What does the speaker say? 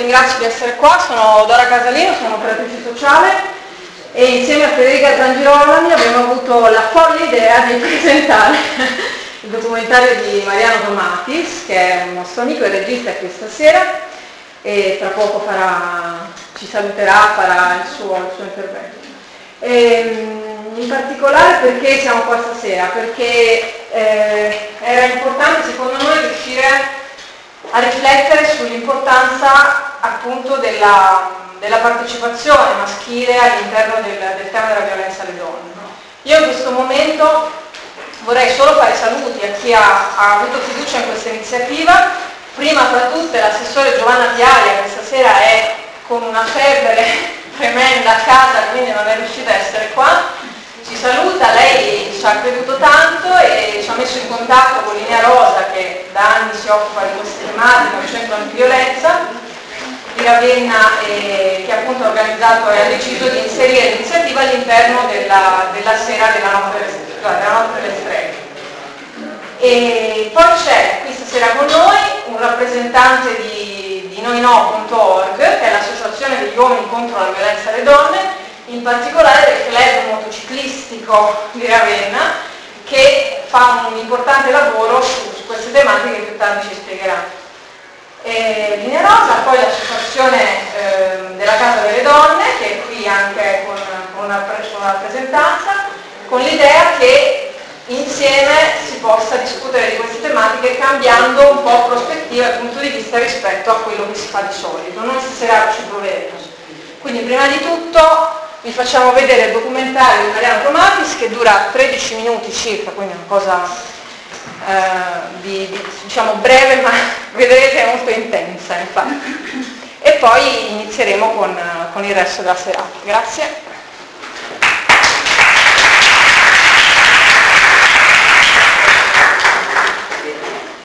ringrazio di essere qua, sono Dora Casalino, sono operatrice sociale e insieme a Federica Zangirolami abbiamo avuto la folle idea di presentare il documentario di Mariano Tomatis, che è un nostro amico e regista qui stasera, e tra poco ci saluterà, farà il suo intervento. In particolare perché siamo qua stasera? Perché era importante secondo noi riuscire a riflettere sull'importanza appunto della partecipazione maschile all'interno del tema della violenza alle donne. Io in questo momento vorrei solo fare saluti a chi ha avuto fiducia in questa iniziativa, prima fra tutte l'assessore Giovanna Piaria, che stasera è con una febbre tremenda a casa, quindi non è riuscita a essere qua. Ci saluta, lei ci ha creduto tanto e ci ha messo in contatto con Linea Rosa, che da anni si occupa di queste tematiche, un centro antiviolenza di Ravenna, che appunto ha organizzato e ha deciso di inserire l'iniziativa all'interno della sera della notte delle streghe. E poi c'è qui stasera con noi un rappresentante di noino.org, che è l'associazione degli uomini contro la violenza alle donne, in particolare del club motociclistico di Ravenna, che fa un importante lavoro su queste tematiche che più tardi ci spiegherà. Linea Rosa, poi l'associazione della Casa delle Donne, che è qui anche con una rappresentanza, con l'idea che insieme si possa discutere di queste tematiche cambiando un po' prospettiva e punto di vista rispetto a quello che si fa di solito. Noi stasera ci proveremo. Quindi prima di tutto vi facciamo vedere il documentario di Mariano Tomatis, che dura 13 minuti circa, quindi è una cosa diciamo breve, ma vedrete che è molto intensa infatti. E poi inizieremo con il resto della serata. Grazie.